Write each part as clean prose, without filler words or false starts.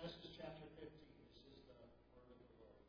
Genesis chapter 15. This is the word of the Lord.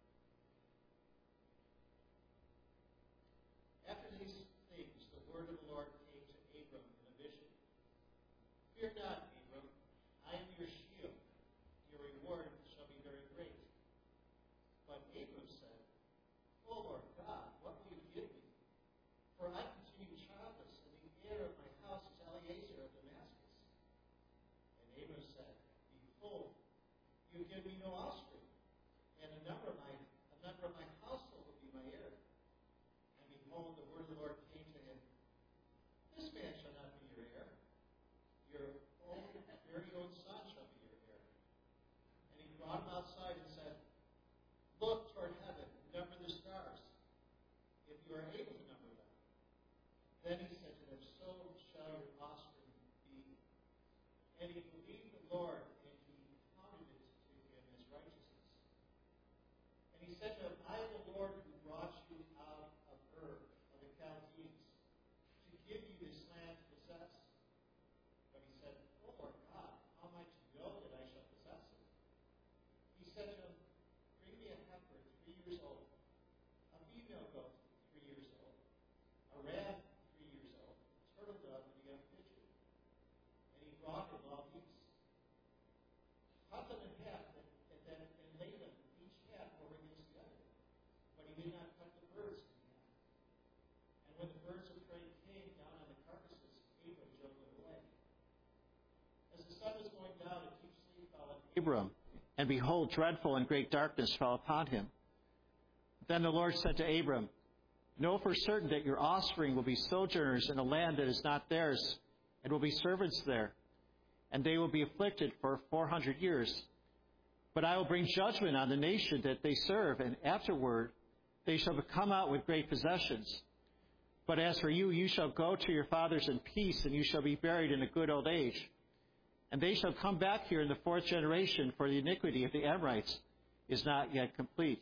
After these things, the word of the Lord came to Abram in a vision. Fear not, Abram. I am your shield. Your reward shall be very great. But Abram said, O Lord God, what will you give me? For I continue childless, and the heir of my house is Eliezer of Damascus. And Abram said, Behold, you give me no offspring, and a member of my household will be my heir. And behold, the word of the Lord came to him. This man shall not be your heir. Your very own son shall be your heir. And he brought him outside and said, Look toward heaven, and number the stars, if you are able to number them. Then he said to them, So shall your offspring be. And he believed the Lord, and he counted it to him as righteousness. And he said to him, I am the Lord who brought you out of Ur of the Chaldeans, to give you this land to possess. But he said, O Lord God, how am I to know that I shall possess it? He said to him, Bring me a heifer 3 years old, a female goat 3 years old, a ram 3 years old, a turtle dove, and a young pigeon. And he brought him all these. Cut them in half, and lay them each half over against the other. But he did not cut the birds in half. And when the birds of prey came down on the carcasses, Abram drove them away. As the sun was going down, a deep sleep fell on Abram, and behold, dreadful and great darkness fell upon him. Then the Lord said to Abram, Know for certain that your offspring will be sojourners in a land that is not theirs, and will be servants there. And they will be afflicted for 400 years. But I will bring judgment on the nation that they serve, and afterward they shall come out with great possessions. But as for you, you shall go to your fathers in peace, and you shall be buried in a good old age. And they shall come back here in the 4th generation, for the iniquity of the Amorites is not yet complete.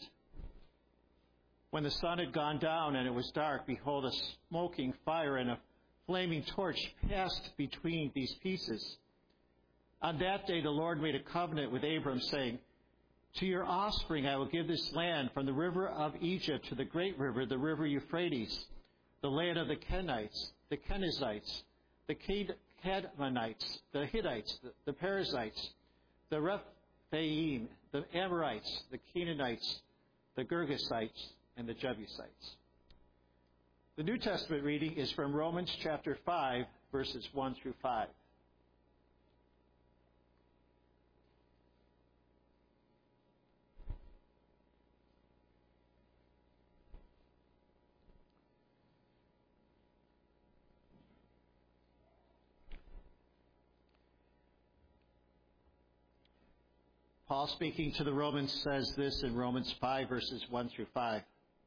When the sun had gone down and it was dark, behold, a smoking fire and a flaming torch passed between these pieces. On that day the Lord made a covenant with Abram, saying, To your offspring I will give this land, from the river of Egypt to the great river, the river Euphrates, the land of the Kenites, the Kenizzites, the Cadmonites, the Hittites, the Perizzites, the Rephaim, the Amorites, the Canaanites, the Girgasites, and the Jebusites. The New Testament reading is from Romans chapter 5, verses 1 through 5. Paul, speaking to the Romans, says this in Romans 5, verses 1 through 5.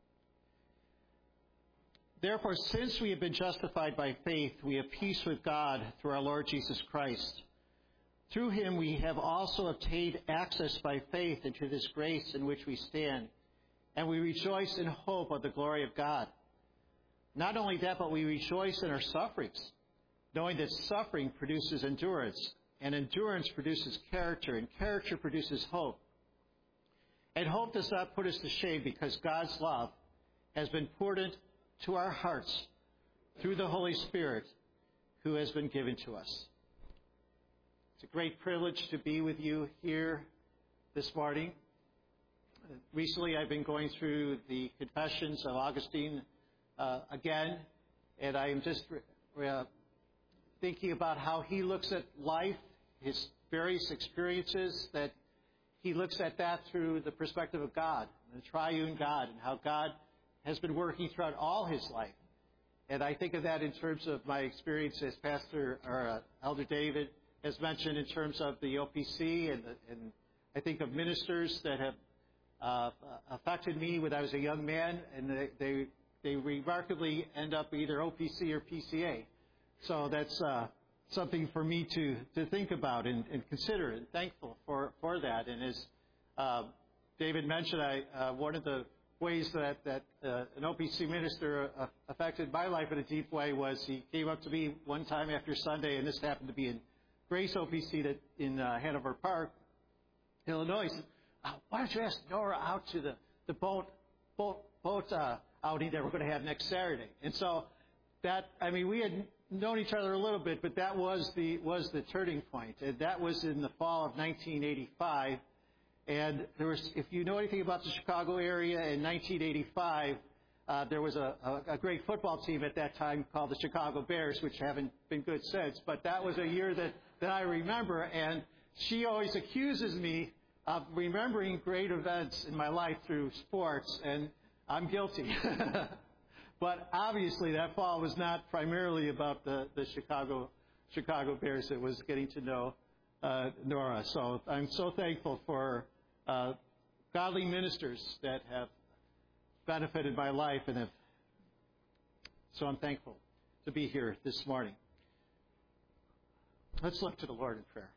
Therefore, since we have been justified by faith, we have peace with God through our Lord Jesus Christ. Through him we have also obtained access by faith into this grace in which we stand, and we rejoice in hope of the glory of God. Not only that, but we rejoice in our sufferings, knowing that suffering produces endurance, and endurance produces character, and character produces hope. And hope does not put us to shame, because God's love has been poured into our hearts through the Holy Spirit who has been given to us. It's a great privilege to be with you here this morning. Recently I've been going through the Confessions of Augustine again, and I am just thinking about how he looks at life, his various experiences, that he looks at that through the perspective of God, the triune God, and how God has been working throughout all his life. And I think of that in terms of my experience as Pastor or Elder David has mentioned, in terms of the OPC, and I think of ministers that have affected me when I was a young man, and they remarkably end up either OPC or PCA. So that's something for me to think about and consider, and thankful for that. And as David mentioned, one of the ways that an OPC minister affected my life in a deep way was he came up to me one time after Sunday, and this happened to be in Grace OPC in Hanover Park, Illinois. He said, why don't you ask Nora out to the boat outing that we're going to have next Saturday? And so we had known each other a little bit, but that was the turning point. And that was in the fall of 1985. And there was, if you know anything about the Chicago area, in 1985, there was a great football team at that time called the Chicago Bears, which haven't been good since. But that was a year that I remember. And she always accuses me of remembering great events in my life through sports, and I'm guilty. But obviously that fall was not primarily about the Chicago Bears. It was getting to know Nora. So I'm so thankful for godly ministers that have benefited my life, so I'm thankful to be here this morning. Let's look to the Lord in prayer.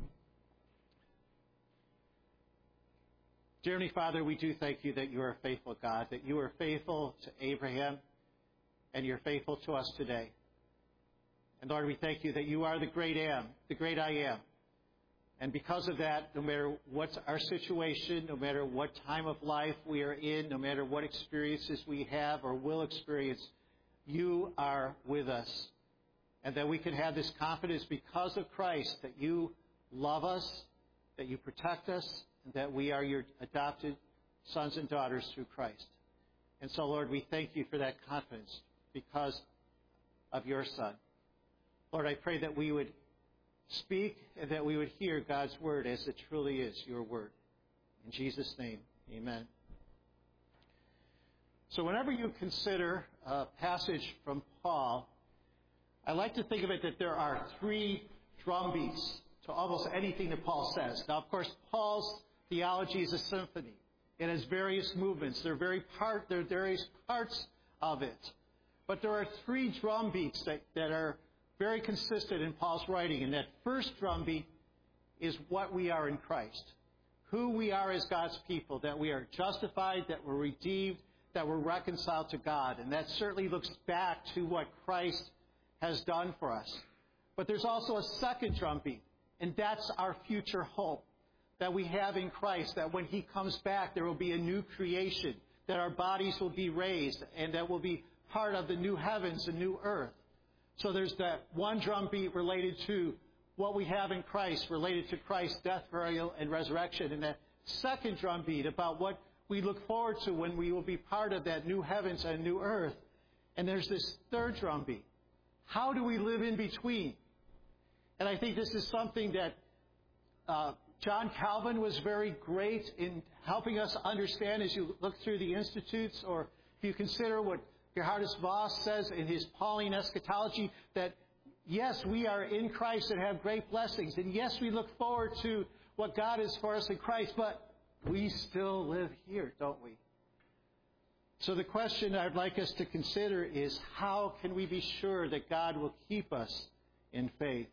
Dear Heavenly Father, we do thank you that you are a faithful God, that you are faithful to Abraham, and you're faithful to us today. And Lord, we thank you that you are the great I am. And because of that, no matter what's our situation, no matter what time of life we are in, no matter what experiences we have or will experience, you are with us. And that we can have this confidence because of Christ, that you love us, that you protect us, and that we are your adopted sons and daughters through Christ. And so, Lord, we thank you for that confidence because of your Son. Lord, I pray that we would speak and that we would hear God's word as it truly is, your word. In Jesus' name, amen. So whenever you consider a passage from Paul, I like to think of it that there are three drumbeats to almost anything that Paul says. Now, of course, Paul's theology is a symphony. It has various movements. There are various parts of it. But there are three drumbeats that are very consistent in Paul's writing. And that first drumbeat is what we are in Christ. Who we are as God's people, that we are justified, that we're redeemed, that we're reconciled to God. And that certainly looks back to what Christ has done for us. But there's also a second drumbeat, and that's our future hope that we have in Christ, that when He comes back, there will be a new creation, that our bodies will be raised, and that will be part of the new heavens and new earth. So there's that one drumbeat related to what we have in Christ, related to Christ's death, burial, and resurrection, and that second drumbeat about what we look forward to when we will be part of that new heavens and new earth. And there's this third drumbeat. How do we live in between? And I think this is something that John Calvin was very great in helping us understand as you look through the Institutes, or if you consider what Geerhardus Vos says in his Pauline eschatology, that yes, we are in Christ and have great blessings, and yes, we look forward to what God is for us in Christ, but we still live here, don't we? So the question I'd like us to consider is, how can we be sure that God will keep us in faith?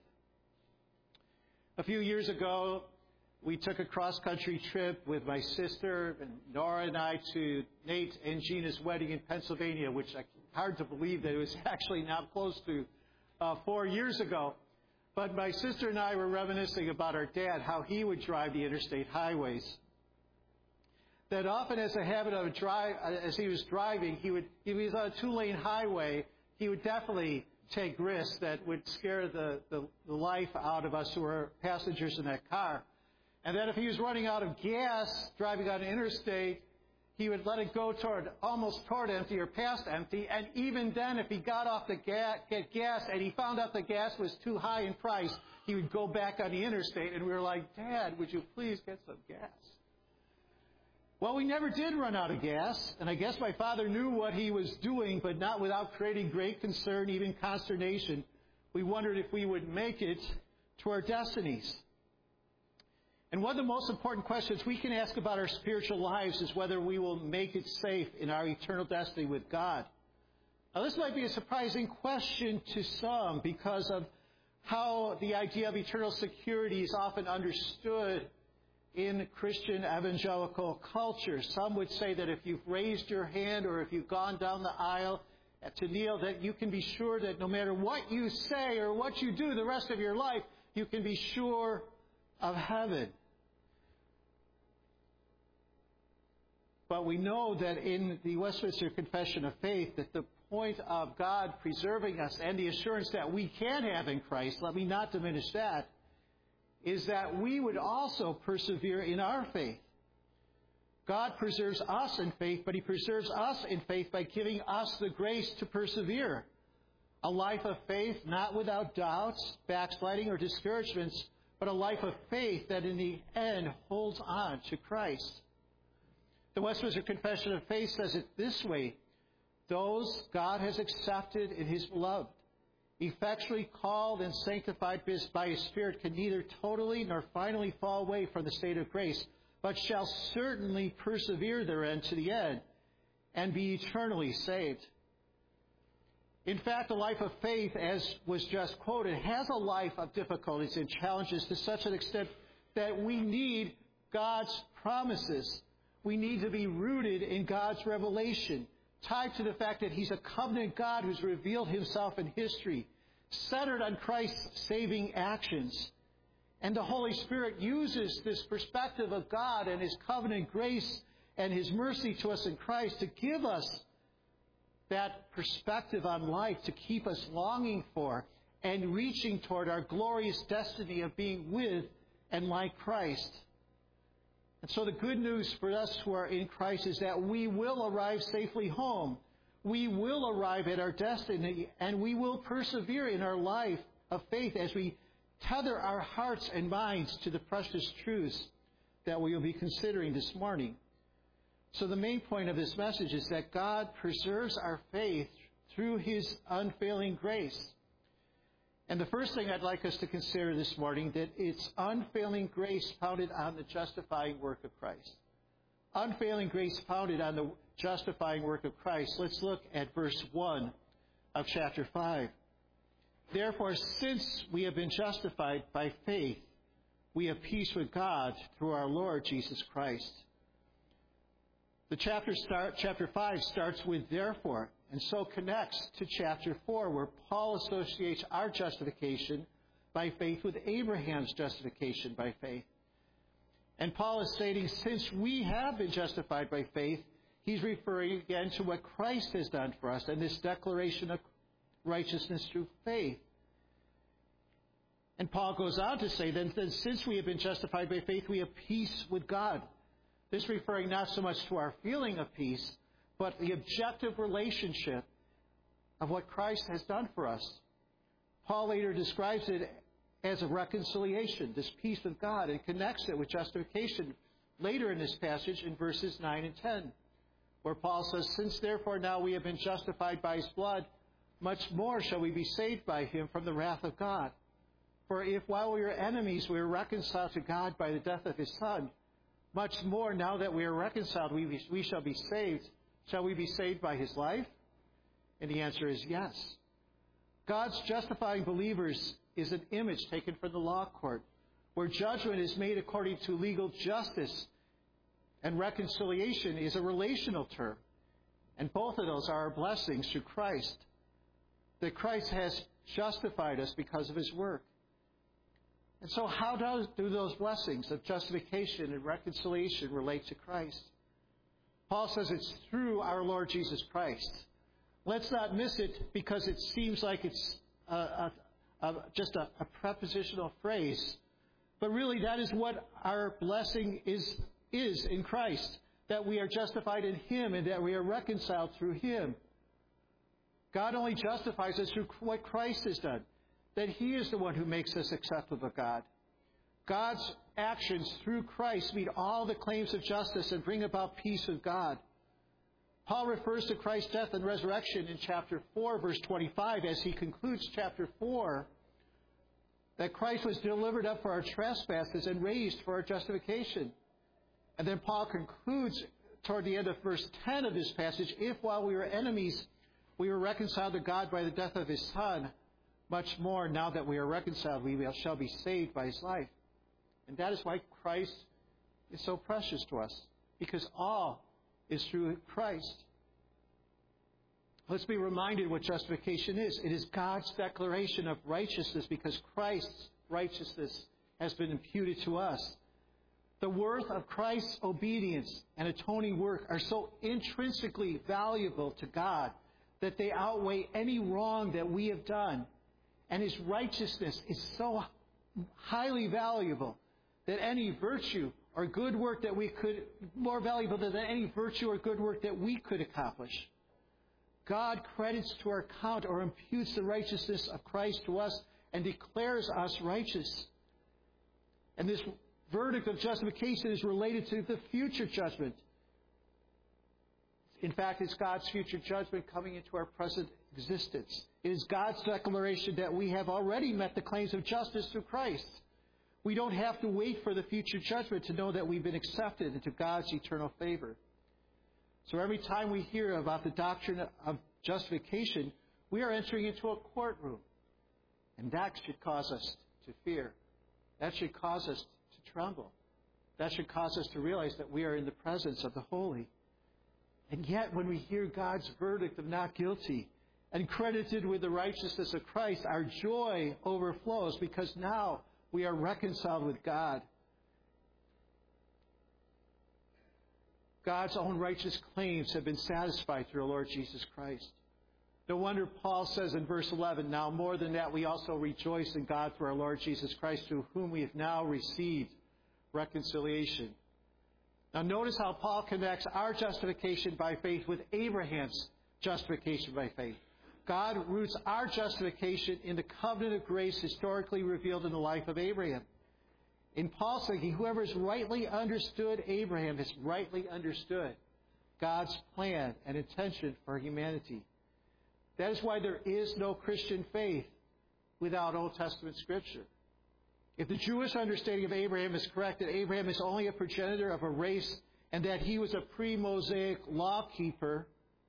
A few years ago, we took a cross-country trip with my sister and Nora and I to Nate and Gina's wedding in Pennsylvania, which is hard to believe that it was actually now close to 4 years ago. But my sister and I were reminiscing about our dad, how he would drive the interstate highways. That often as a habit of as he was driving, if he was on a 2-lane highway, he would definitely take risks that would scare the life out of us who were passengers in that car. And then if he was running out of gas, driving on an interstate, he would let it go almost toward empty or past empty. And even then, if he got off to get gas and he found out the gas was too high in price, he would go back on the interstate. And we were like, Dad, would you please get some gas? Well, we never did run out of gas. And I guess my father knew what he was doing, but not without creating great concern, even consternation. We wondered if we would make it to our destinies. And one of the most important questions we can ask about our spiritual lives is whether we will make it safe in our eternal destiny with God. Now, this might be a surprising question to some because of how the idea of eternal security is often understood in Christian evangelical culture. Some would say that if you've raised your hand or if you've gone down the aisle to kneel, that you can be sure that no matter what you say or what you do the rest of your life, you can be sure of heaven. But we know that in the Westminster Confession of Faith that the point of God preserving us and the assurance that we can have in Christ, let me not diminish that, is that we would also persevere in our faith. God preserves us in faith, but He preserves us in faith by giving us the grace to persevere. A life of faith, not without doubts, backsliding, or discouragements, but a life of faith that in the end holds on to Christ. The Westminster Confession of Faith says it this way: those God has accepted in His beloved, effectually called and sanctified by His Spirit, can neither totally nor finally fall away from the state of grace, but shall certainly persevere therein to the end, and be eternally saved. In fact, a life of faith, as was just quoted, has a life of difficulties and challenges to such an extent that we need God's promises. We need to be rooted in God's revelation, tied to the fact that He's a covenant God who's revealed Himself in history, centered on Christ's saving actions. And the Holy Spirit uses this perspective of God and His covenant grace and His mercy to us in Christ to give us that perspective on life, to keep us longing for and reaching toward our glorious destiny of being with and like Christ. And so the good news for us who are in Christ is that we will arrive safely home. We will arrive at our destiny, and we will persevere in our life of faith as we tether our hearts and minds to the precious truths that we will be considering this morning. So the main point of this message is that God preserves our faith through His unfailing grace. And the first thing I'd like us to consider this morning, that it's unfailing grace founded on the justifying work of Christ. Unfailing grace founded on the justifying work of Christ. Let's look at verse 1 of chapter 5. Therefore, since we have been justified by faith, we have peace with God through our Lord Jesus Christ. The chapter 5 starts with therefore, and so connects to chapter 4, where Paul associates our justification by faith with Abraham's justification by faith. And Paul is stating, since we have been justified by faith, he's referring again to what Christ has done for us and this declaration of righteousness through faith. And Paul goes on to say, then since we have been justified by faith, we have peace with God. This referring not so much to our feeling of peace, but the objective relationship of what Christ has done for us. Paul later describes it as a reconciliation, this peace with God, and connects it with justification later in this passage in verses 9 and 10, where Paul says, since therefore now we have been justified by His blood, much more shall we be saved by Him from the wrath of God. For if while we were enemies we were reconciled to God by the death of His Son, much more, now that we are reconciled, we shall be saved. Shall we be saved by His life? And the answer is yes. God's justifying believers is an image taken from the law court, where judgment is made according to legal justice, and reconciliation is a relational term. And both of those are our blessings through Christ, that Christ has justified us because of His work. And so how do those blessings of justification and reconciliation relate to Christ? Paul says it's through our Lord Jesus Christ. Let's not miss it because it seems like it's just a prepositional phrase. But really that is what our blessing is in Christ, that we are justified in Him and that we are reconciled through Him. God only justifies us through what Christ has done, that He is the one who makes us acceptable to God. God's actions through Christ meet all the claims of justice and bring about peace with God. Paul refers to Christ's death and resurrection in chapter 4, verse 25, as he concludes chapter 4, that Christ was delivered up for our trespasses and raised for our justification. And then Paul concludes toward the end of verse 10 of this passage, if while we were enemies, we were reconciled to God by the death of His Son, much more, now that we are reconciled, we shall be saved by His life. And that is why Christ is so precious to us, because all is through Christ. Let's be reminded what justification is. It is God's declaration of righteousness because Christ's righteousness has been imputed to us. The worth of Christ's obedience and atoning work are so intrinsically valuable to God that they outweigh any wrong that we have done. And His righteousness is so highly valuable that any virtue or good work that we could, more valuable than any virtue or good work that we could accomplish. God credits to our account or imputes the righteousness of Christ to us and declares us righteous. And this verdict of justification is related to the future judgment. In fact, it's God's future judgment coming into our present existence. It is God's declaration that we have already met the claims of justice through Christ. We don't have to wait for the future judgment to know that we've been accepted into God's eternal favor. So every time we hear about the doctrine of justification, we are entering into a courtroom. And that should cause us to fear. That should cause us to tremble. That should cause us to realize that we are in the presence of the holy. And yet, when we hear God's verdict of not guilty and credited with the righteousness of Christ, our joy overflows because now we are reconciled with God. God's own righteous claims have been satisfied through our Lord Jesus Christ. No wonder Paul says in verse 11, now more than that we also rejoice in God through our Lord Jesus Christ, through whom we have now received reconciliation. Now notice how Paul connects our justification by faith with Abraham's justification by faith. God roots our justification in the covenant of grace historically revealed in the life of Abraham. In Paul's thinking, whoever has rightly understood Abraham has rightly understood God's plan and intention for humanity. That is why there is no Christian faith without Old Testament Scripture. If the Jewish understanding of Abraham is correct, that Abraham is only a progenitor of a race and that he was a pre-Mosaic law-keeper,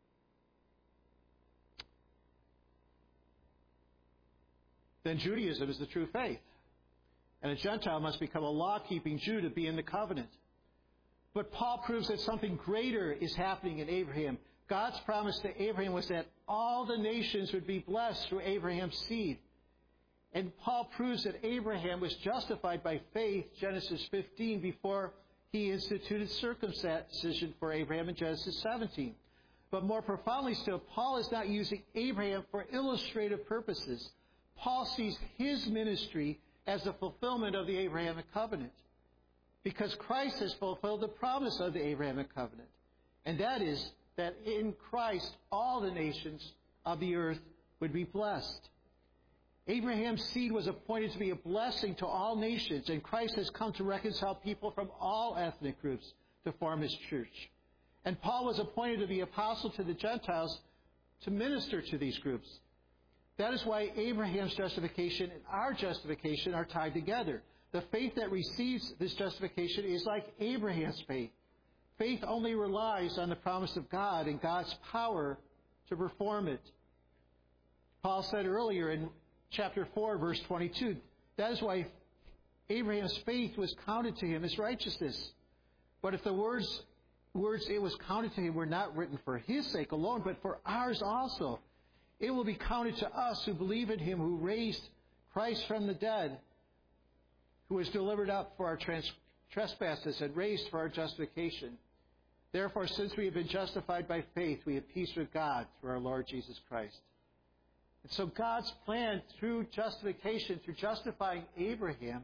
then Judaism is the true faith. And a Gentile must become a law-keeping Jew to be in the covenant. But Paul proves that something greater is happening in Abraham. God's promise to Abraham was that all the nations would be blessed through Abraham's seed. And Paul proves that Abraham was justified by faith, Genesis 15, before he instituted circumcision for Abraham in Genesis 17. But more profoundly still, Paul is not using Abraham for illustrative purposes. Paul sees his ministry as the fulfillment of the Abrahamic covenant, because Christ has fulfilled the promise of the Abrahamic covenant. And that is that in Christ all the nations of the earth would be blessed. Abraham's seed was appointed to be a blessing to all nations, and Christ has come to reconcile people from all ethnic groups to form His church. And Paul was appointed to be apostle to the Gentiles to minister to these groups. That is why Abraham's justification and our justification are tied together. The faith that receives this justification is like Abraham's faith. Faith only relies on the promise of God and God's power to perform it. Paul said earlier in chapter 4, verse 22, that is why Abraham's faith was counted to him as righteousness. But if the words it was counted to him were not written for his sake alone, but for ours also, it will be counted to us who believe in Him who raised Christ from the dead, who was delivered up for our trespasses and raised for our justification. Therefore, since we have been justified by faith, we have peace with God through our Lord Jesus Christ. And so God's plan through justification, through justifying Abraham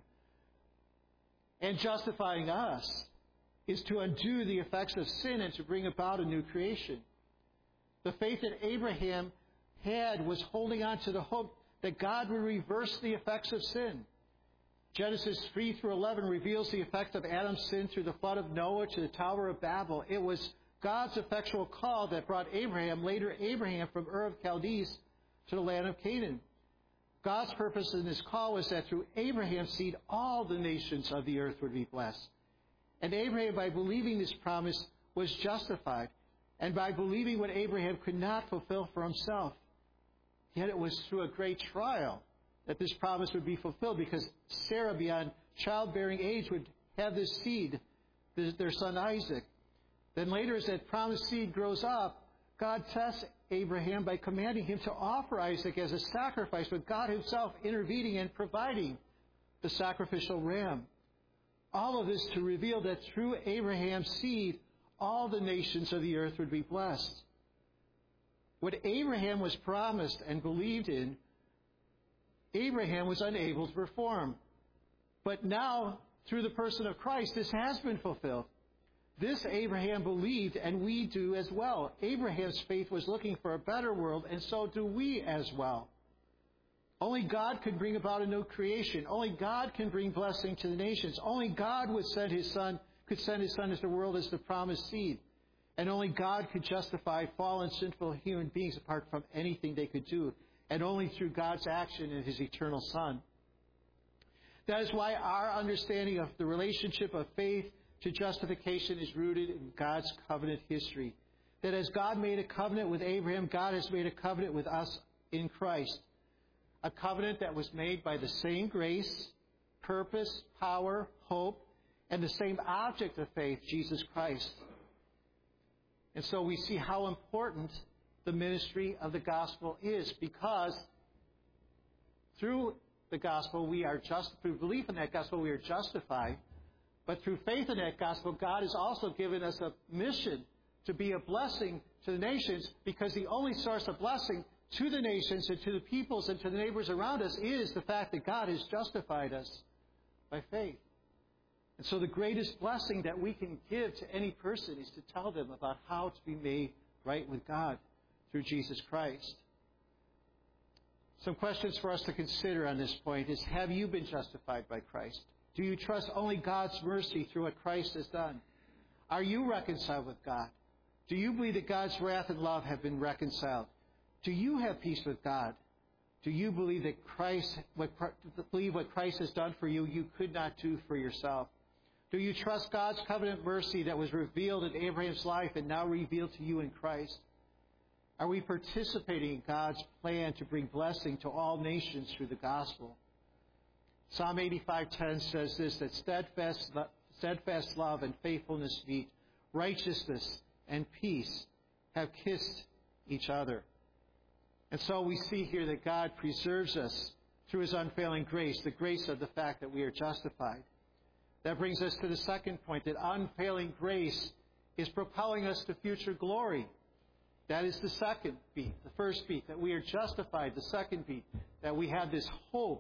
and justifying us, is to undo the effects of sin and to bring about a new creation. The faith that Abraham had was holding on to the hope that God would reverse the effects of sin. Genesis 3 through 11 reveals the effect of Adam's sin through the flood of Noah to the Tower of Babel. It was God's effectual call that brought Abraham, later Abraham, from Ur of Chaldees to the land of Canaan. God's purpose in this call was that through Abraham's seed, all the nations of the earth would be blessed. And Abraham, by believing this promise, was justified, and by believing what Abraham could not fulfill for himself. Yet it was through a great trial that this promise would be fulfilled, because Sarah, beyond childbearing age, would have this seed, their son Isaac. Then later, as that promised seed grows up, God tests Abraham by commanding him to offer Isaac as a sacrifice, with God Himself intervening and providing the sacrificial ram. All of this to reveal that through Abraham's seed, all the nations of the earth would be blessed. What Abraham was promised and believed in, Abraham was unable to perform. But now, through the person of Christ, this has been fulfilled. This Abraham believed, and we do as well. Abraham's faith was looking for a better world, and so do we as well. Only God could bring about a new creation. Only God can bring blessing to the nations. Only God could send His Son into the world as the promised seed. And only God could justify fallen, sinful human beings apart from anything they could do. And only through God's action in His eternal Son. That is why our understanding of the relationship of faith to justification is rooted in God's covenant history. That as God made a covenant with Abraham, God has made a covenant with us in Christ. A covenant that was made by the same grace, purpose, power, hope, and the same object of faith, Jesus Christ. And so we see how important the ministry of the gospel is, because through the gospel through belief in that gospel we are justified, but through faith in that gospel, God has also given us a mission to be a blessing to the nations, because the only source of blessing to the nations and to the peoples and to the neighbors around us is the fact that God has justified us by faith. And so the greatest blessing that we can give to any person is to tell them about how to be made right with God through Jesus Christ. Some questions for us to consider on this point is, have you been justified by Christ? Do you trust only God's mercy through what Christ has done? Are you reconciled with God? Do you believe that God's wrath and love have been reconciled? Do you have peace with God? Do you believe that what Christ has done for you, you could not do for yourself? Do you trust God's covenant mercy that was revealed in Abraham's life and now revealed to you in Christ? Are we participating in God's plan to bring blessing to all nations through the gospel? Psalm 85:10 says this, that steadfast love and faithfulness meet, righteousness and peace have kissed each other. And so we see here that God preserves us through His unfailing grace, the grace of the fact that we are justified. That brings us to the second point, that unfailing grace is propelling us to future glory. That is the second beat. The first beat, that we are justified. The second beat, that we have this hope.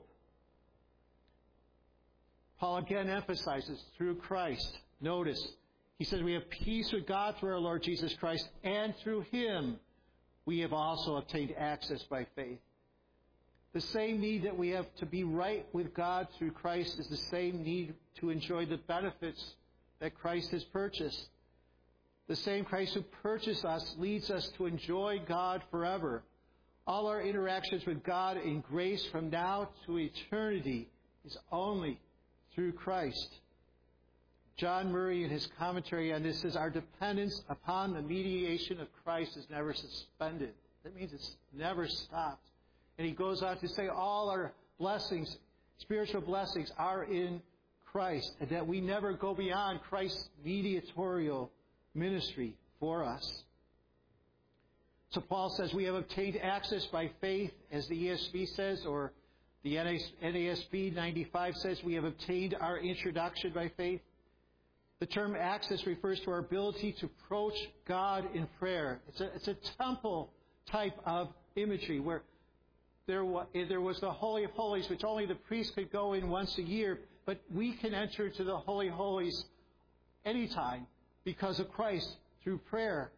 Paul again emphasizes through Christ. Notice, he says we have peace with God through our Lord Jesus Christ, and through Him we have also obtained access by faith. The same need that we have to be right with God through Christ is the same need to enjoy the benefits that Christ has purchased. The same Christ who purchased us leads us to enjoy God forever. All our interactions with God in grace from now to eternity is only through Christ. John Murray, in his commentary on this, says, our dependence upon the mediation of Christ is never suspended. That means it's never stopped. And he goes on to say all our blessings, spiritual blessings, are in Christ, and that we never go beyond Christ's mediatorial ministry for us. So Paul says we have obtained access by faith, as the ESV says, or the NASB 95 says we have obtained our introduction by faith. The term access refers to our ability to approach God in prayer. It's a temple type of imagery where there was the Holy of Holies, which only the priest could go in once a year, but we can enter into the Holy of Holies anytime because of Christ through prayer.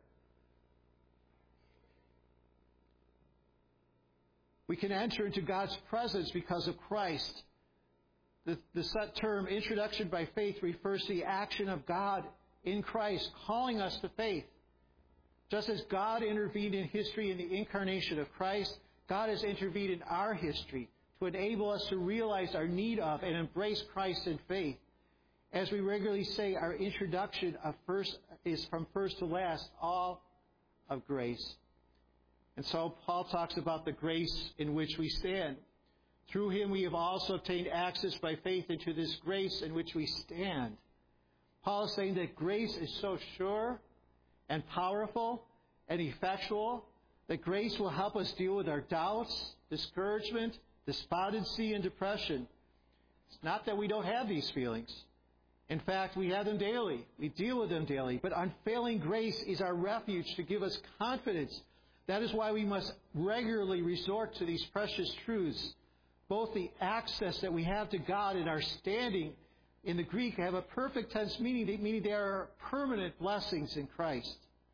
We can enter into God's presence because of Christ. The set term, introduction by faith, refers to the action of God in Christ, calling us to faith. Just as God intervened in history in the incarnation of Christ, God has intervened in our history to enable us to realize our need of and embrace Christ in faith. As we regularly say, our introduction is from first to last, all of grace. And so Paul talks about the grace in which we stand. Through Him we have also obtained access by faith into this grace in which we stand. Paul is saying that grace is so sure and powerful and effectual that grace will help us deal with our doubts, discouragement, despondency, and depression. It's not that we don't have these feelings. In fact, we have them daily. We deal with them daily. But unfailing grace is our refuge to give us confidence. That is why we must regularly resort to these precious truths. Both the access that we have to God and our standing in the Greek have a perfect tense meaning they are permanent blessings in Christ.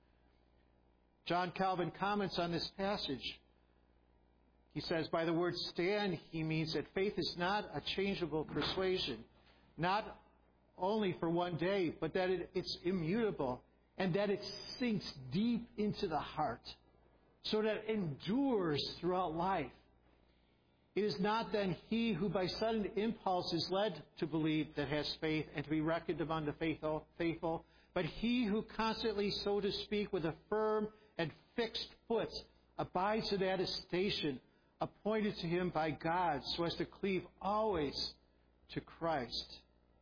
John Calvin comments on this passage. He says, by the word stand, he means that faith is not a changeable persuasion, not only for one day, but that it's immutable and that it sinks deep into the heart so that it endures throughout life. It is not then he who by sudden impulse is led to believe that has faith and to be reckoned among the faithful, but he who constantly, so to speak, with a firm and fixed foot abides in that station appointed to him by God so as to cleave always to Christ.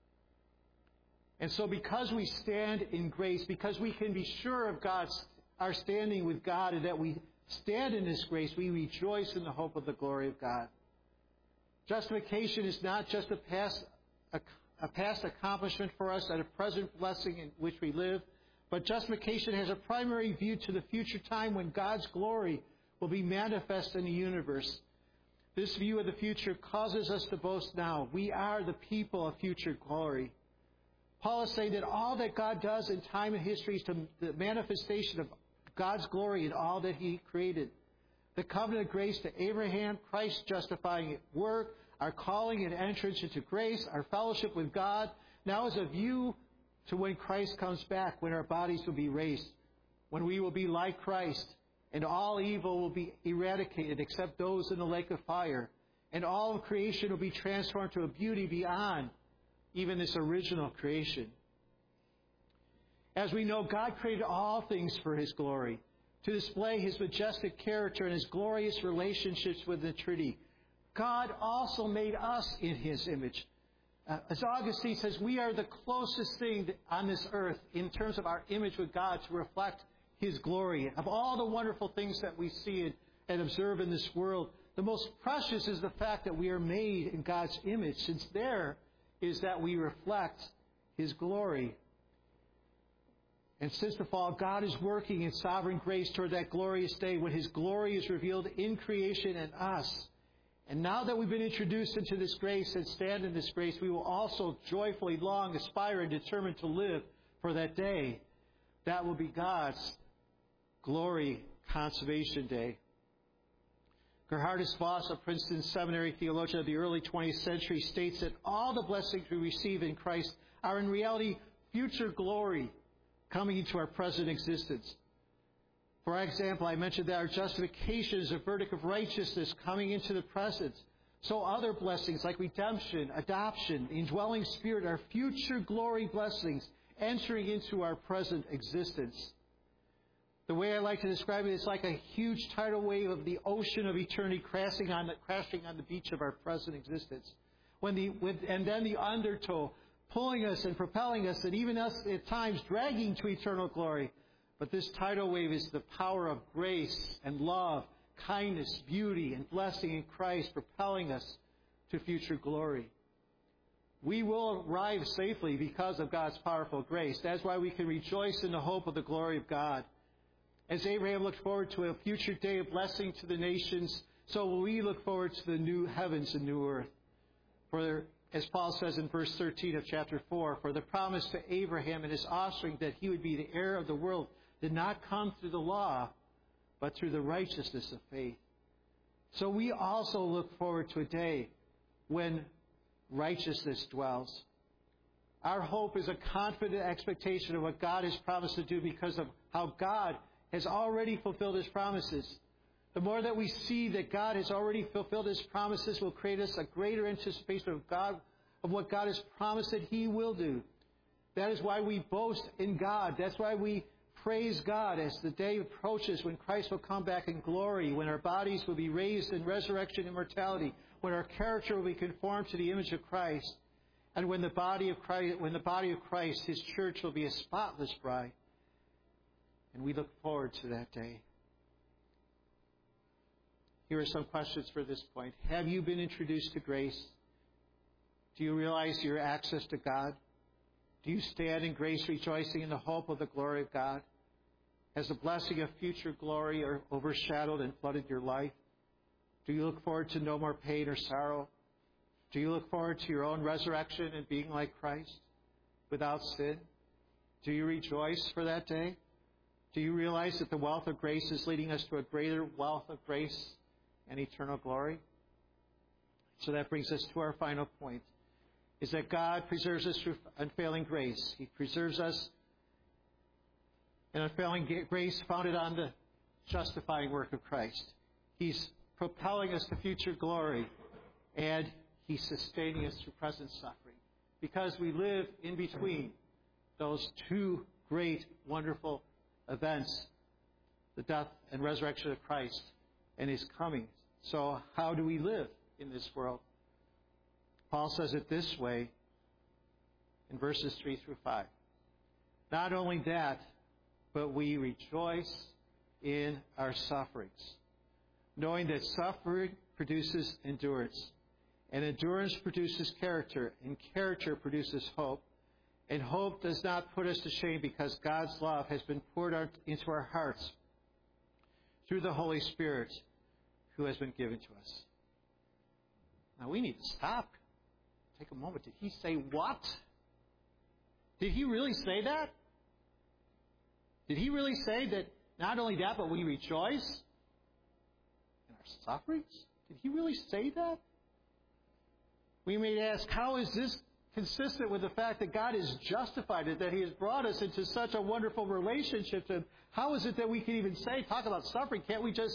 And so because we stand in grace, because we can be sure of our standing with God and that we stand in His grace, we rejoice in the hope of the glory of God. Justification is not just a past accomplishment for us and a present blessing in which we live, but justification has a primary view to the future time when God's glory will be manifest in the universe. This view of the future causes us to boast now. We are the people of future glory. Paul is saying that all that God does in time and history is the manifestation of God's glory in all that He created. The covenant of grace to Abraham, Christ's justifying work, our calling and entrance into grace, our fellowship with God, now is a view to when Christ comes back, when our bodies will be raised, when we will be like Christ, and all evil will be eradicated except those in the lake of fire, and all of creation will be transformed to a beauty beyond even this original creation. As we know, God created all things for His glory, to display His majestic character and His glorious relationships with the Trinity. God also made us in His image. As Augustine says, we are the closest thing on this earth in terms of our image with God to reflect His glory. Of all the wonderful things that we see and observe in this world, the most precious is the fact that we are made in God's image, since there is that we reflect His glory. And since the fall, God is working in sovereign grace toward that glorious day when His glory is revealed in creation and us. And now that we've been introduced into this grace and stand in this grace, we will also joyfully long, aspire, and determine to live for that day. That will be God's glory consummation day. Gerhardus Voss, a Princeton Seminary theologian of the early 20th century, states that all the blessings we receive in Christ are in reality future glory coming into our present existence. For example, I mentioned that our justification is a verdict of righteousness coming into the present. So other blessings like redemption, adoption, the indwelling Spirit are future glory blessings entering into our present existence. The way I like to describe it is like a huge tidal wave of the ocean of eternity crashing on the beach of our present existence. And then the undertow pulling us and propelling us, and even us at times dragging to eternal glory. But this tidal wave is the power of grace and love, kindness, beauty, and blessing in Christ propelling us to future glory. We will arrive safely because of God's powerful grace. That's why we can rejoice in the hope of the glory of God. As Abraham looked forward to a future day of blessing to the nations, so will we look forward to the new heavens and new earth. For, as Paul says in verse 13 of chapter 4, for the promise to Abraham and his offspring that he would be the heir of the world did not come through the law, but through the righteousness of faith. So we also look forward to a day when righteousness dwells. Our hope is a confident expectation of what God has promised to do because of how God has already fulfilled His promises. The more that we see that God has already fulfilled His promises will create us a greater anticipation of what God has promised that He will do. That is why we boast in God. That's why we praise God as the day approaches when Christ will come back in glory, when our bodies will be raised in resurrection and immortality, when our character will be conformed to the image of Christ, and when the body of Christ, His church, will be a spotless bride. And we look forward to that day. Here are some questions for this point. Have you been introduced to grace? Do you realize your access to God? Do you stand in grace, rejoicing in the hope of the glory of God? Has the blessing of future glory overshadowed and flooded your life? Do you look forward to no more pain or sorrow? Do you look forward to your own resurrection and being like Christ, without sin? Do you rejoice for that day? Do you realize that the wealth of grace is leading us to a greater wealth of grace and eternal glory? So that brings us to our final point, is that God preserves us through unfailing grace. He preserves us in unfailing grace founded on the justifying work of Christ. He's propelling us to future glory, and He's sustaining us through present suffering, because we live in between those two great, wonderful events, the death and resurrection of Christ and His coming. So how do we live in this world? Paul says it this way in verses 3 through 5. Not only that, but we rejoice in our sufferings, knowing that suffering produces endurance, and endurance produces character, and character produces hope. And hope does not put us to shame, because God's love has been poured out into our hearts through the Holy Spirit who has been given to us. Now we need to stop. Take a moment. Did he say what? Did he really say that? Did he really say that not only that, but we rejoice in our sufferings? Did he really say that? We may ask, how is this consistent with the fact that God has justified it, that He has brought us into such a wonderful relationship to Him? How is it that we can even say, talk about suffering? Can't we just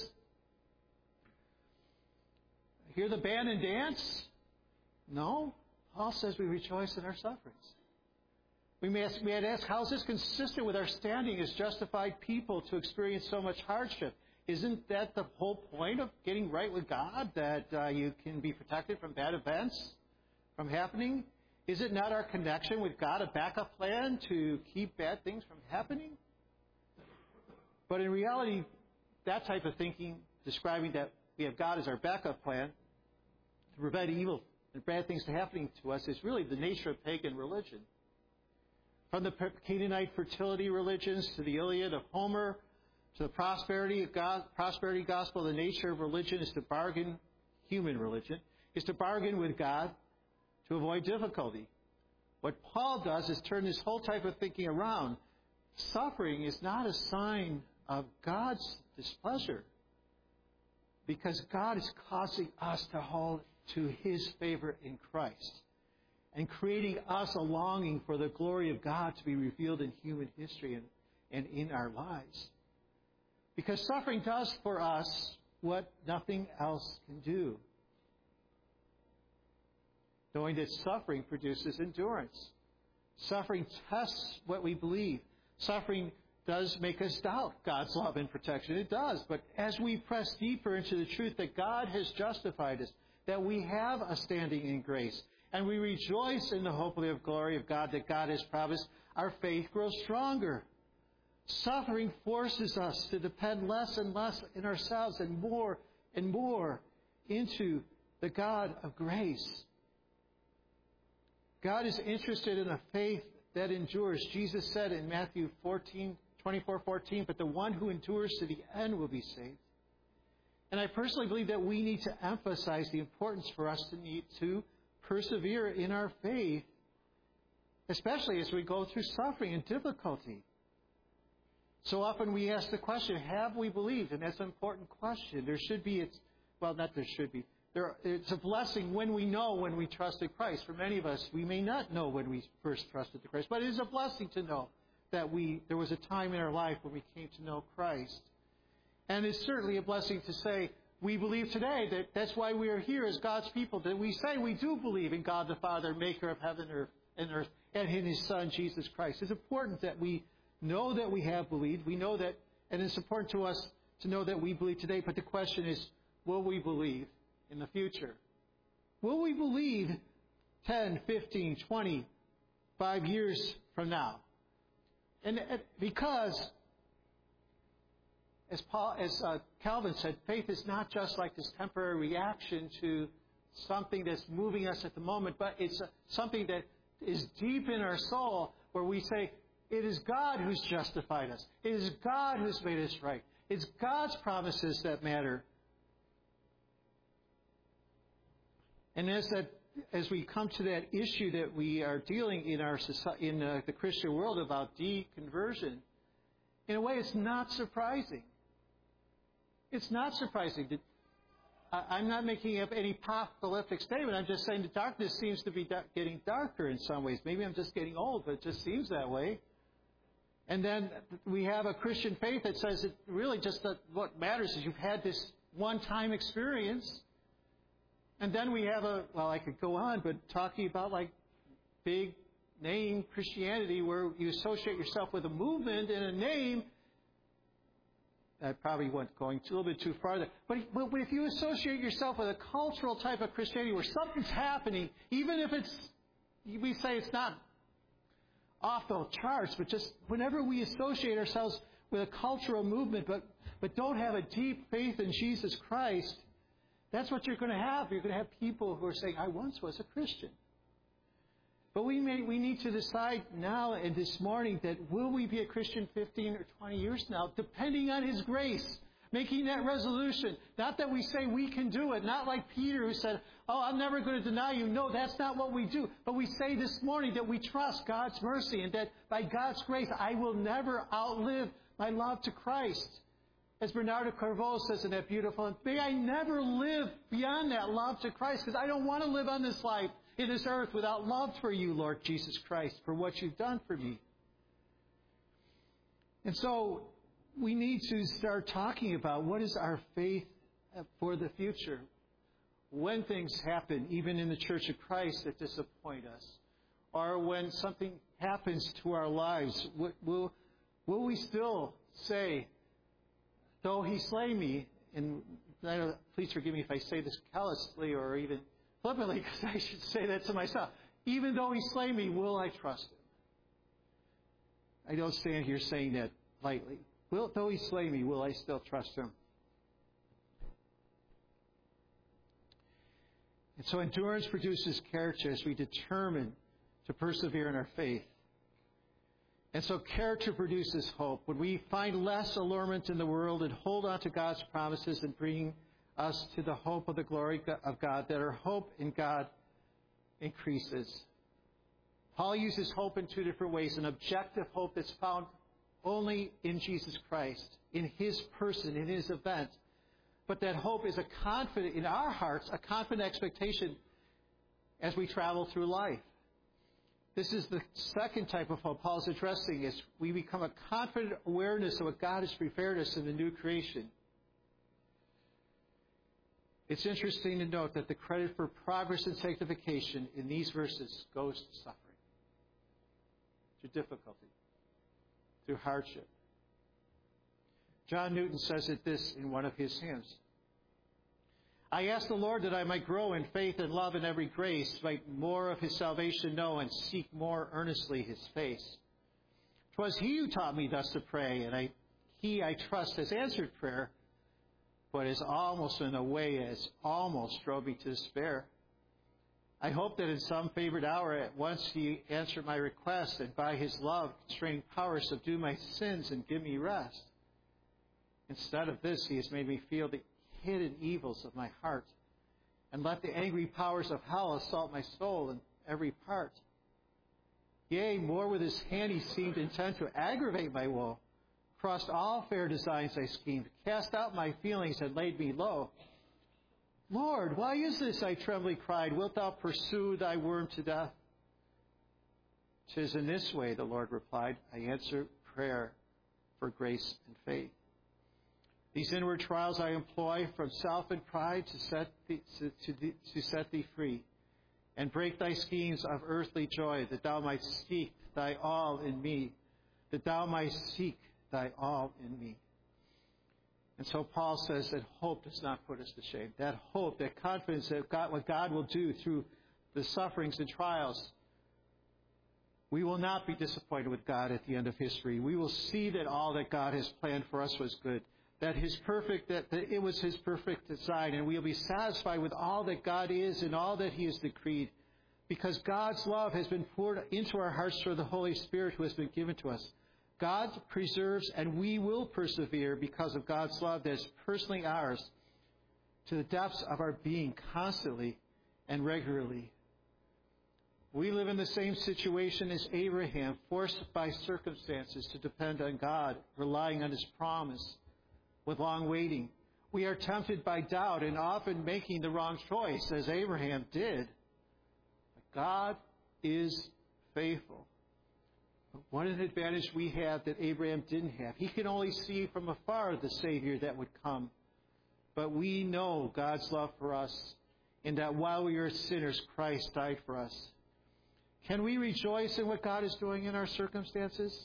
hear the band and dance? No. Paul says we rejoice in our sufferings. We may ask, how is this consistent with our standing as justified people to experience so much hardship? Isn't that the whole point of getting right with God, that you can be protected from bad events from happening? Is it not our connection with God a backup plan to keep bad things from happening? But in reality, that type of thinking, describing that we have God as our backup plan to prevent evil and bad things from happening to us, is really the nature of pagan religion. From the Canaanite fertility religions to the Iliad of Homer to the prosperity gospel, the nature of religion is to bargain, human religion, is to bargain with God to avoid difficulty. What Paul does is turn this whole type of thinking around. Suffering is not a sign of God's displeasure, because God is causing us to hold to His favor in Christ and creating us a longing for the glory of God to be revealed in human history and in our lives. Because suffering does for us what nothing else can do. Knowing that suffering produces endurance. Suffering tests what we believe. Suffering does make us doubt God's love and protection. It does. But as we press deeper into the truth that God has justified us, that we have a standing in grace, and we rejoice in the hope of the glory of God that God has promised, our faith grows stronger. Suffering forces us to depend less and less in ourselves and more into the God of grace. God is interested in a faith that endures. Jesus said in Matthew 24:14, but the one who endures to the end will be saved. And I personally believe that we need to emphasize the importance for us to persevere in our faith, especially as we go through suffering and difficulty. So often we ask the question, have we believed? And that's an important question. It's a blessing when we trusted Christ. For many of us, we may not know when we first trusted Christ, but it is a blessing to know that there was a time in our life when we came to know Christ. And it's certainly a blessing to say, we believe today that's why we are here as God's people, that we say we do believe in God the Father, maker of heaven and earth, and in His Son, Jesus Christ. It's important that we know that we have believed. We know that, and it's important to us to know that we believe today. But the question is, will we believe in the future? Will we believe 10, 15, 25 years from now? And because, as Calvin said, faith is not just like this temporary reaction to something that's moving us at the moment, but it's something that is deep in our soul where we say, it is God who's justified us. It is God who's made us right. It's God's promises that matter. And as we come to that issue that we are dealing in our society, in the Christian world about deconversion, in a way it's not surprising. It's not surprising. I'm not making up any apocalyptic statement. I'm just saying the darkness seems to be getting darker in some ways. Maybe I'm just getting old, but it just seems that way. And then we have a Christian faith that says it really just that what matters is you've had this one-time experience. And then we have I could go on, but talking about like big name Christianity where you associate yourself with a movement and a name. I probably went going a little bit too far there. But if you associate yourself with a cultural type of Christianity where something's happening, even if we say it's not off the charts, but just whenever we associate ourselves with a cultural movement but don't have a deep faith in Jesus Christ, that's what you're going to have. You're going to have people who are saying, I once was a Christian. But we need to decide now and this morning that will we be a Christian 15 or 20 years now, depending on His grace, making that resolution. Not that we say we can do it, not like Peter who said, I'm never going to deny you. No, that's not what we do. But we say this morning that we trust God's mercy and that by God's grace I will never outlive my love to Christ. As Bernardo Carvalho says in that beautiful, may I never live beyond that love to Christ because I don't want to live on this life, in this earth, without love for you, Lord Jesus Christ, for what you've done for me. And so we need to start talking about what is our faith for the future. When things happen, even in the Church of Christ, that disappoint us, or when something happens to our lives, will we still say, though He slay me, and please forgive me if I say this callously or even flippantly, because I should say that to myself. Even though He slay me, will I trust Him? I don't stand here saying that lightly. Though He slay me, will I still trust Him? And so endurance produces character as we determine to persevere in our faith. And so character produces hope. When we find less allurement in the world and hold on to God's promises and bring us to the hope of the glory of God, that our hope in God increases. Paul uses hope in two different ways. An objective hope that's found only in Jesus Christ, in His person, in His event. But that hope is in our hearts, a confident expectation as we travel through life. This is the second type of hope Paul's addressing, is we become a confident awareness of what God has prepared us in the new creation. It's interesting to note that the credit for progress and sanctification in these verses goes to suffering, to difficulty, through hardship. John Newton says it this in one of his hymns. I ask the Lord that I might grow in faith and love and every grace, might more of His salvation know and seek more earnestly His face. 'Twas He who taught me thus to pray, and He, I trust, has answered prayer, but is almost in a way has almost drove me to despair. I hope that in some favored hour at once He answered my request, and by His love, constraining power, subdue my sins and give me rest. Instead of this, He has made me feel the hidden evils of my heart, and let the angry powers of hell assault my soul in every part. Yea, more with His hand He seemed intent to aggravate my woe. Crossed all fair designs I schemed, cast out my feelings and laid me low. Lord, why is this? I trembling cried. Wilt Thou pursue Thy worm to death? 'Tis in this way, the Lord replied, I answer prayer for grace and faith. These inward trials I employ from self and pride to set thee free, and break thy schemes of earthly joy, that thou mightst seek Thy all in me, that thou mightst seek Thy all in me. And so Paul says that hope does not put us to shame. That hope, that confidence that what God will do through the sufferings and trials, we will not be disappointed with God at the end of history. We will see that all that God has planned for us was good. That it was His perfect design, and we'll be satisfied with all that God is and all that He has decreed. because God's love has been poured into our hearts through the Holy Spirit who has been given to us. God preserves, and we will persevere because of God's love that is personally ours to the depths of our being constantly and regularly. We live in the same situation as Abraham, forced by circumstances to depend on God, relying on His promise with long waiting. We are tempted by doubt and often making the wrong choice, as Abraham did. But God is faithful. But what an advantage we have that Abraham didn't have. He could only see from afar the Savior that would come. But we know God's love for us, and that while we were sinners, Christ died for us. Can we rejoice in what God is doing in our circumstances?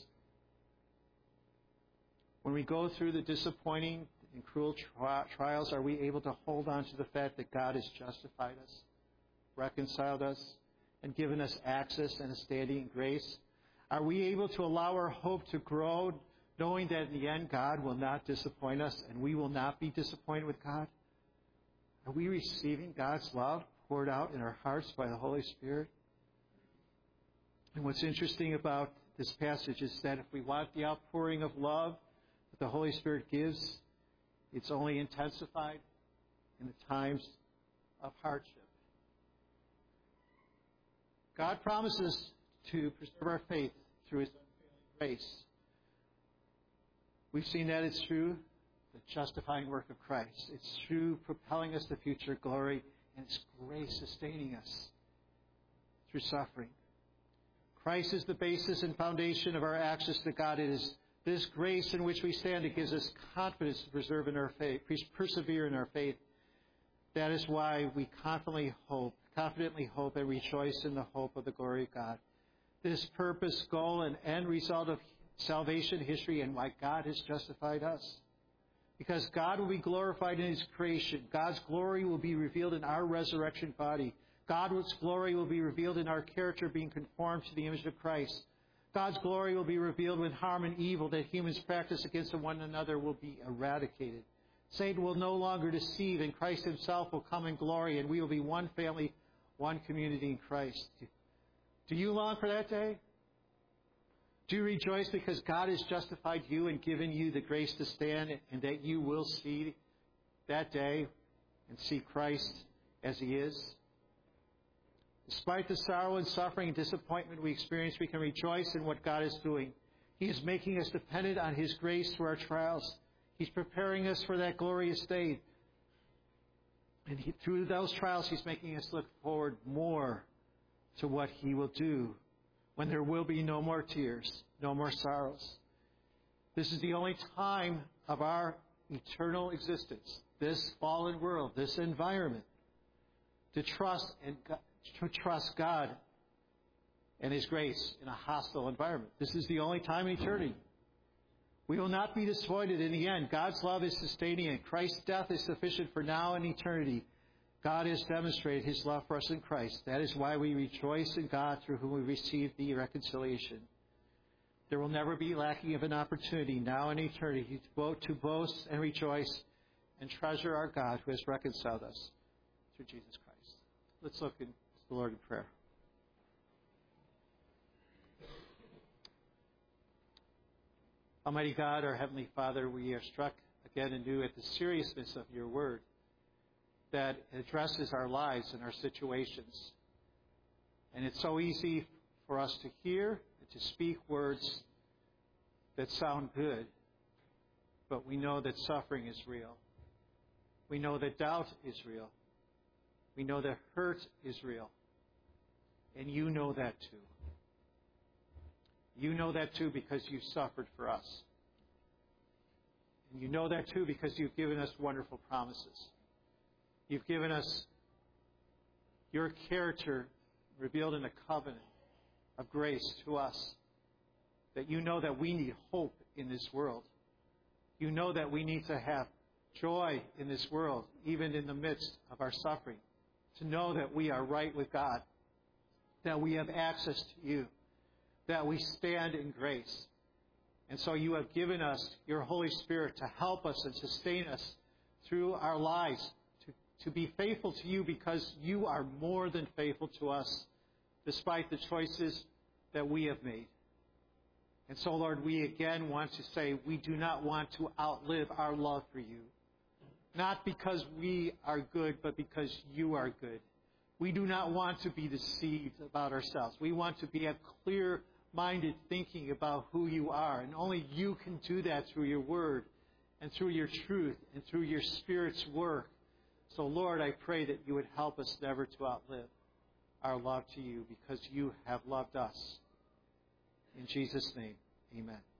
When we go through the disappointing and cruel trials, are we able to hold on to the fact that God has justified us, reconciled us, and given us access and a standing in grace? Are we able to allow our hope to grow, knowing that in the end God will not disappoint us and we will not be disappointed with God? Are we receiving God's love poured out in our hearts by the Holy Spirit? And what's interesting about this passage is that if we want the outpouring of love that the Holy Spirit gives, it's only intensified in the times of hardship. God promises to preserve our faith through His unfailing grace. We've seen that it's through the justifying work of Christ. It's through propelling us to future glory, and it's grace sustaining us through suffering. Christ is the basis and foundation of our access to God. It is this grace in which we stand that gives us confidence to persevere in our faith. That is why we confidently hope and rejoice in the hope of the glory of God. This purpose, goal, and end result of salvation history, and why God has justified us. Because God will be glorified in His creation. God's glory will be revealed in our resurrection body. God's glory will be revealed in our character being conformed to the image of Christ. God's glory will be revealed when harm and evil that humans practice against one another will be eradicated. Satan will no longer deceive, and Christ Himself will come in glory, and we will be one family, one community in Christ. Do you long for that day? Do you rejoice because God has justified you and given you the grace to stand, and that you will see that day and see Christ as He is? Despite the sorrow and suffering and disappointment we experience, we can rejoice in what God is doing. He is making us dependent on His grace through our trials. He's preparing us for that glorious day. And through those trials, He's making us look forward more to what He will do when there will be no more tears, no more sorrows. This is the only time of our eternal existence, this fallen world, this environment, to trust God and His grace in a hostile environment. This is the only time in eternity. We will not be disappointed in the end. God's love is sustaining, and Christ's death is sufficient for now and eternity. God has demonstrated His love for us in Christ. That is why we rejoice in God, through whom we receive the reconciliation. There will never be lacking of an opportunity now and eternity to boast and rejoice and treasure our God who has reconciled us through Jesus Christ. Let's look to the Lord in prayer. Almighty God, our Heavenly Father, we are struck again anew at the seriousness of Your Word that addresses our lives and our situations. And it's so easy for us to hear and to speak words that sound good, but we know that suffering is real. We know that doubt is real. We know that hurt is real. And You know that too. You know that too because You suffered for us. And You know that too because You've given us wonderful promises. You've given us Your character revealed in a covenant of grace to us. That You know that we need hope in this world. You know that we need to have joy in this world, even in the midst of our suffering. To know that we are right with God. That we have access to You. That we stand in grace. And so You have given us Your Holy Spirit to help us and sustain us through our lives, to be faithful to You because You are more than faithful to us despite the choices that we have made. And so, Lord, we again want to say we do not want to outlive our love for you. Not because we are good, but because you are good. We do not want to be deceived about ourselves. We want to be a clear-minded thinking about who you are. And only you can do that through your word and through your truth and through your Spirit's work. So, Lord, I pray that you would help us never to outlive our love to you because you have loved us. In Jesus' name, amen.